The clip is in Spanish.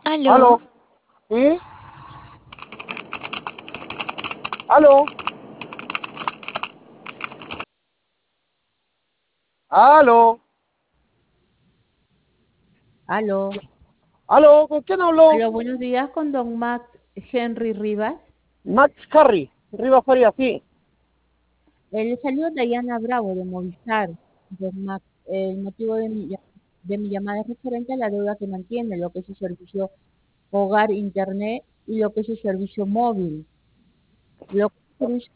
Aló, Aló, ¿sí? Aló, aló, Aló, aló, ¿con quién habló? aló, buenos días con don Max Henry Rivas. Max Carry, Rivas Faría, sí. Le salió Diana Bravo de Movistar. Don Max, el motivo de mi llamada es referente a la deuda que mantiene, lo que es su servicio hogar, internet y lo que es su servicio móvil. Lo que es su servicio